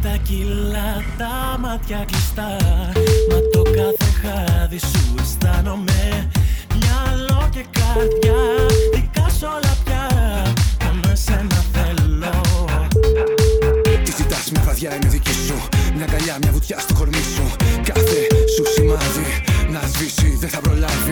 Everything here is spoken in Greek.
τα κιλά, τα μάτια κλειστά. Μα το κάθε χάδι σου αισθάνομαι. Μυαλό και καρδιά, δικά σ' όλα πια. Μόνο εσένα θέλω. Τι ζητάς, μια βραδιά είναι δική σου. Μια αγκαλιά, μια βουτιά στο κορμί σου. Κάθε σου σημάδι να σβήσει δεν θα προλάβει.